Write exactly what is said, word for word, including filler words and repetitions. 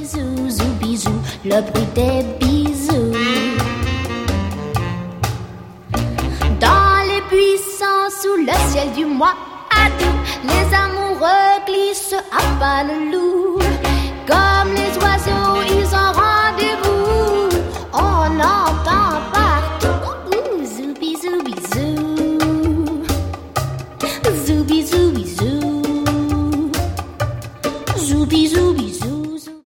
bisous, zou bisous, le bruit des bisous. Dans les buissons, sous le ciel du mois août, les amoureux glissent à pas le loup. Comme